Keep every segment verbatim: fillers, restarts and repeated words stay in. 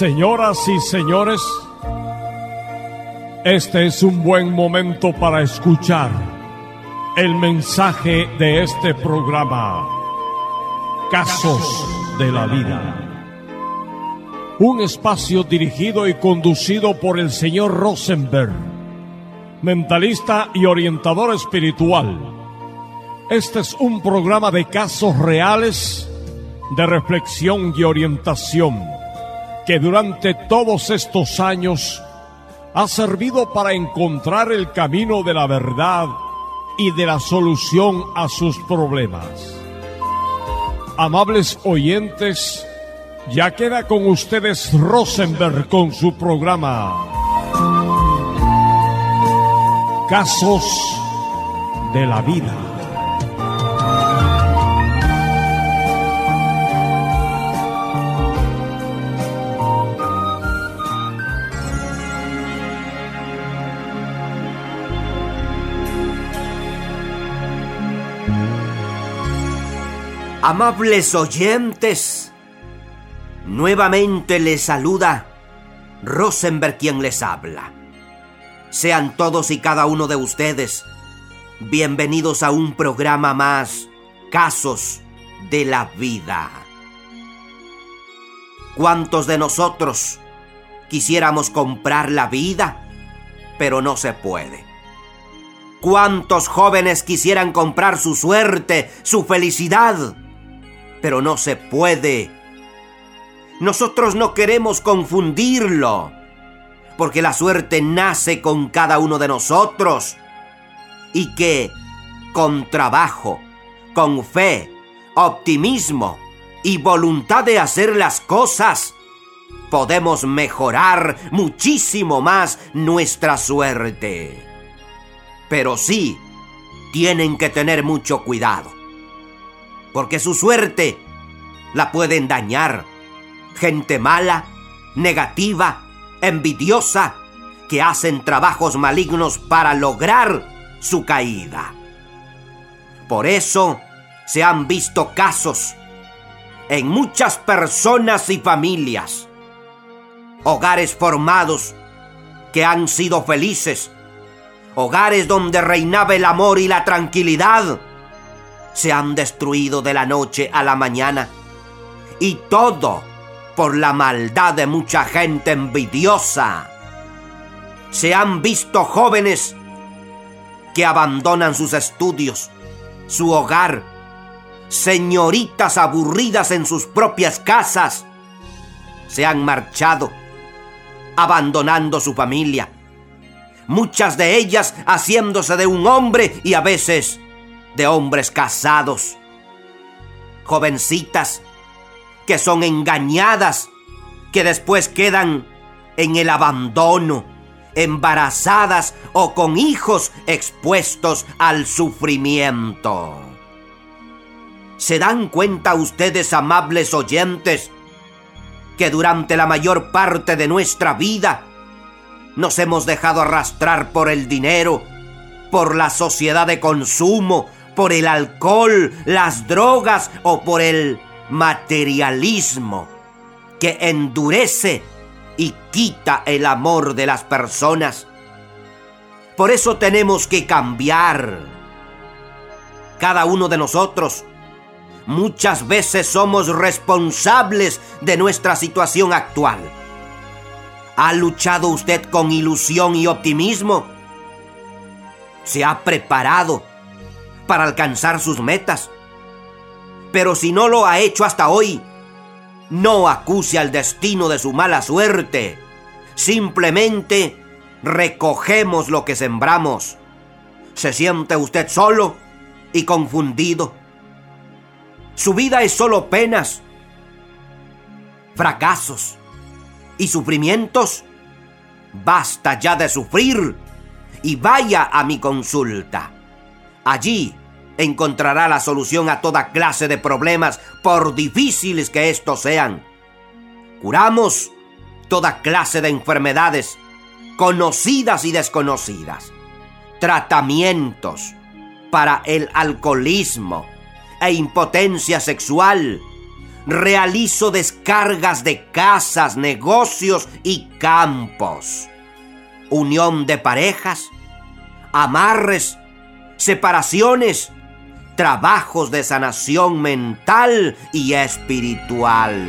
Señoras y señores, este es un buen momento para escuchar el mensaje de este programa, Casos de la Vida. Un espacio dirigido y conducido por el señor Rosenberg, mentalista y orientador espiritual. Este es un programa de casos reales, de reflexión y orientación, que durante todos estos años ha servido para encontrar el camino de la verdad y de la solución a sus problemas. Amables oyentes, ya queda con ustedes Rosenberg con su programa Casos de la Vida. Amables oyentes, nuevamente les saluda Rosenberg quien les habla. Sean todos y cada uno de ustedes bienvenidos a un programa más, Casos de la Vida. ¿Cuántos de nosotros quisiéramos comprar la vida, pero no se puede? ¿Cuántos jóvenes quisieran comprar su suerte, su felicidad, pero no se puede? Nosotros no queremos confundirlo, porque la suerte nace con cada uno de nosotros y que con trabajo, con fe, optimismo y voluntad de hacer las cosas, podemos mejorar muchísimo más nuestra suerte. Pero sí, tienen que tener mucho cuidado, porque su suerte la pueden dañar gente mala, negativa, envidiosa, que hacen trabajos malignos para lograr su caída. Por eso se han visto casos en muchas personas y familias, hogares formados que han sido felices, hogares donde reinaba el amor y la tranquilidad, se han destruido de la noche a la mañana, y todo por la maldad de mucha gente envidiosa. Se han visto jóvenes que abandonan sus estudios, su hogar, señoritas aburridas en sus propias casas, se han marchado, abandonando su familia, muchas de ellas haciéndose de un hombre y a veces de hombres casados. Jovencitas que son engañadas, que después quedan en el abandono, embarazadas o con hijos expuestos al sufrimiento. ¿Se dan cuenta ustedes, amables oyentes, que durante la mayor parte de nuestra vida nos hemos dejado arrastrar por el dinero, por la sociedad de consumo, por el alcohol, las drogas o por el materialismo que endurece y quita el amor de las personas? Por eso tenemos que cambiar. Cada uno de nosotros muchas veces somos responsables de nuestra situación actual. ¿Ha luchado usted con ilusión y optimismo? ¿Se ha preparado para alcanzar sus metas? Pero si no lo ha hecho hasta hoy, no acuse al destino de su mala suerte. Simplemente recogemos lo que sembramos. ¿Se siente usted solo y confundido? Su vida es solo penas, fracasos y sufrimientos. Basta ya de sufrir y vaya a mi consulta. Allí encontrará la solución a toda clase de problemas, por difíciles que estos sean. Curamos toda clase de enfermedades, conocidas y desconocidas. Tratamientos para el alcoholismo e impotencia sexual, realizo descargas de casas, negocios y campos. Unión de parejas, amarres, separaciones, trabajos de sanación mental y espiritual.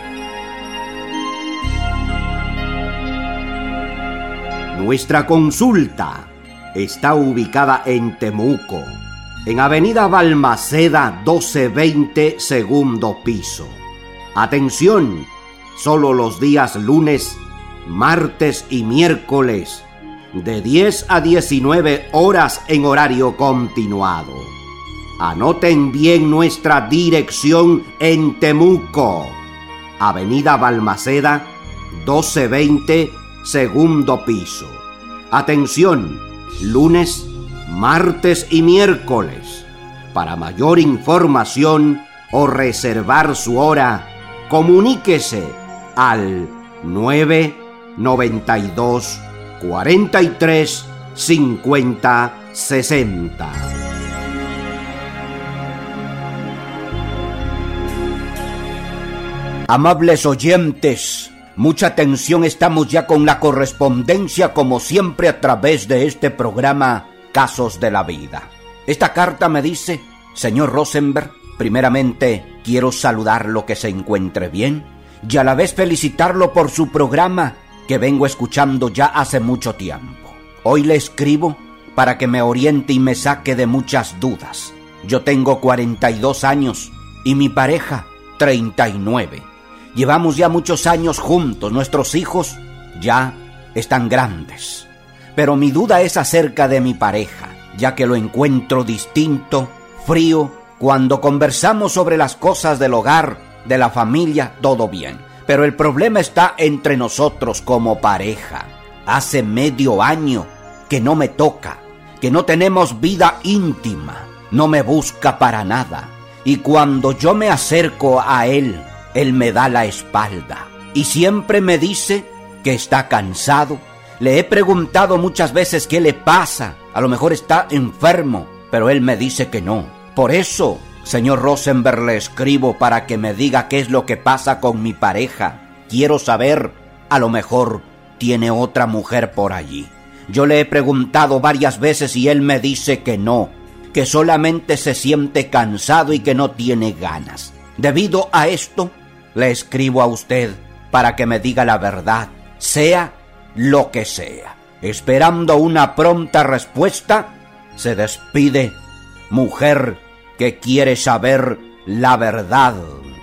Nuestra consulta está ubicada en Temuco, en Avenida Balmaceda doce veinte, segundo piso. Atención, solo los días lunes, martes y miércoles, de diez a diecinueve horas en horario continuado. Anoten bien nuestra dirección en Temuco, Avenida Balmaceda doce veinte, segundo piso. Atención, lunes, martes y miércoles. Para mayor información o reservar su hora, comuníquese al nueve noventa y dos, cuarenta y tres, cincuenta, sesenta. Amables oyentes, mucha atención, estamos ya con la correspondencia como siempre a través de este programa Casos de la Vida. Esta carta me dice: señor Rosenberg, primeramente quiero saludarlo, que se encuentre bien, y a la vez felicitarlo por su programa que vengo escuchando ya hace mucho tiempo. Hoy le escribo para que me oriente y me saque de muchas dudas. Yo tengo cuarenta y dos años y mi pareja treinta y nueve. Llevamos ya muchos años juntos, nuestros hijos ya están grandes. Pero mi duda es acerca de mi pareja, ya que lo encuentro distinto, frío. Cuando conversamos sobre las cosas del hogar, de la familia, todo bien. Pero el problema está entre nosotros como pareja. Hace medio año que no me toca, que no tenemos vida íntima, no me busca para nada. Y cuando yo me acerco a él, él me da la espalda y siempre me dice que está cansado. Le he preguntado muchas veces qué le pasa, a lo mejor está enfermo, pero él me dice que no. Por eso, señor Rosenberg, le escribo para que me diga qué es lo que pasa con mi pareja. Quiero saber, a lo mejor tiene otra mujer por allí. Yo le he preguntado varias veces y él me dice que no, que solamente se siente cansado y que no tiene ganas. Debido a esto, le escribo a usted para que me diga la verdad, sea lo que sea. Esperando una pronta respuesta, se despide, mujer que quiere saber la verdad.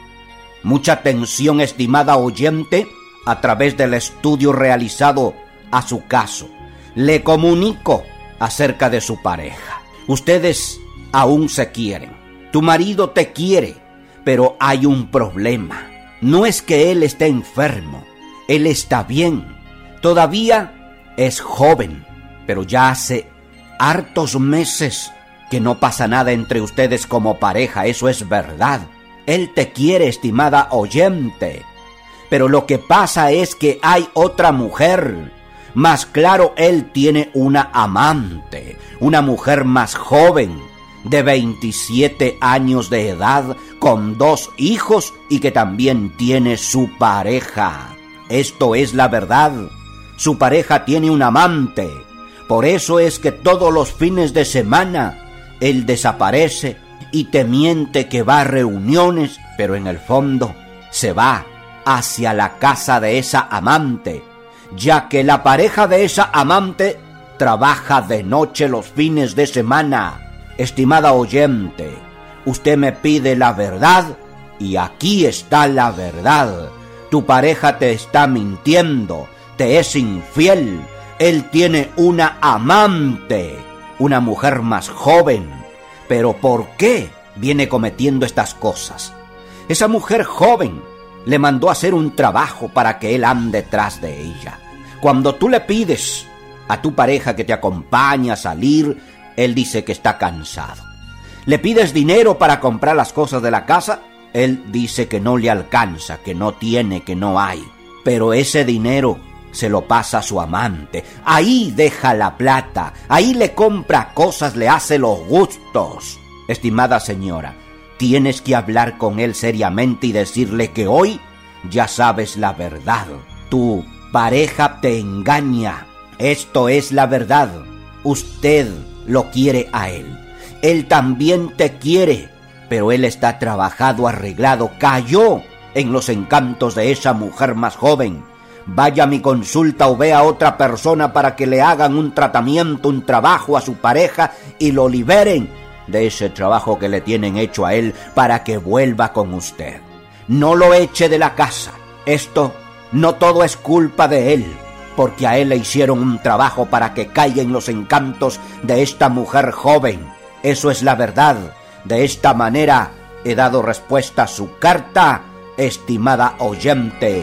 Mucha atención, estimada oyente, a través del estudio realizado a su caso. Le comunico acerca de su pareja. Ustedes aún se quieren. Tu marido te quiere, pero hay un problema. No es que él esté enfermo, él está bien. Todavía es joven, pero ya hace hartos meses que no pasa nada entre ustedes como pareja, eso es verdad. Él te quiere, estimada oyente, pero lo que pasa es que hay otra mujer. Más claro, él tiene una amante, una mujer más joven, de veintisiete años de edad, con dos hijos y que también tiene su pareja. Esto es la verdad. Su pareja tiene un amante. Por eso es que todos los fines de semana él desaparece y te miente que va a reuniones, pero en el fondo se va hacia la casa de esa amante, ya que la pareja de esa amante trabaja de noche los fines de semana. Estimada oyente, usted me pide la verdad y aquí está la verdad. Tu pareja te está mintiendo, te es infiel. Él tiene una amante, una mujer más joven. Pero ¿por qué viene cometiendo estas cosas? Esa mujer joven le mandó a hacer un trabajo para que él ande detrás de ella. Cuando tú le pides a tu pareja que te acompañe a salir, él dice que está cansado. Le pides dinero para comprar las cosas de la casa, él dice que no le alcanza, que no tiene, que no hay. Pero ese dinero se lo pasa a su amante. Ahí deja la plata, ahí le compra cosas, le hace los gustos. Estimada señora, tienes que hablar con él seriamente y decirle que hoy ya sabes la verdad. Tu pareja te engaña. Esto es la verdad. Usted lo quiere a él. Él también te quiere, pero él está trabajado, arreglado, cayó en los encantos de esa mujer más joven. Vaya a mi consulta o vea a otra persona para que le hagan un tratamiento, un trabajo a su pareja y lo liberen de ese trabajo que le tienen hecho a él para que vuelva con usted. No lo eche de la casa. Esto no todo es culpa de él, porque a él le hicieron un trabajo para que caiga en los encantos de esta mujer joven. Eso es la verdad. De esta manera he dado respuesta a su carta, estimada oyente.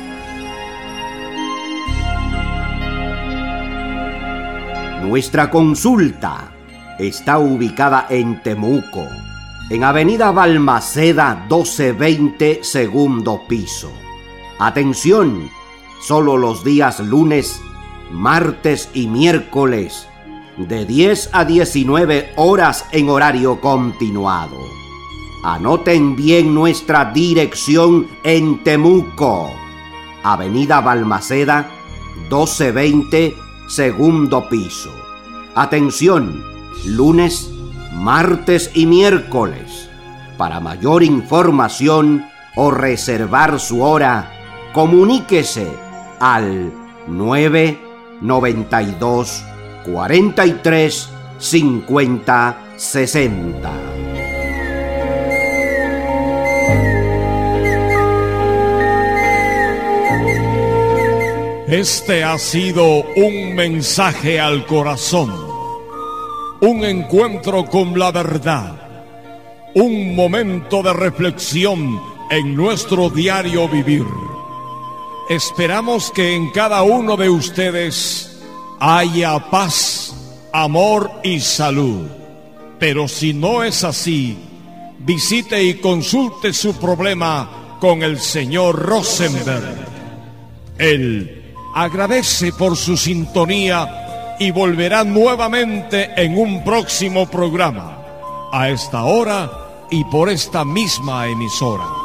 Nuestra consulta está ubicada en Temuco, en Avenida Balmaceda doce veinte, segundo piso. Atención, solo los días lunes, martes y miércoles, de diez a diecinueve horas en horario continuado. Anoten bien nuestra dirección en Temuco, Avenida Balmaceda doce veinte, segundo piso. Atención, lunes, martes y miércoles. Para mayor información o reservar su hora, comuníquese al nueve noventa y dos, cuarenta y tres, cincuenta, sesenta. Este ha sido un mensaje al corazón, un encuentro con la verdad, un momento de reflexión en nuestro diario vivir. Esperamos que en cada uno de ustedes haya paz, amor y salud. Pero si no es así, visite y consulte su problema con el señor Rosenberg. Él agradece por su sintonía y volverá nuevamente en un próximo programa, a esta hora y por esta misma emisora.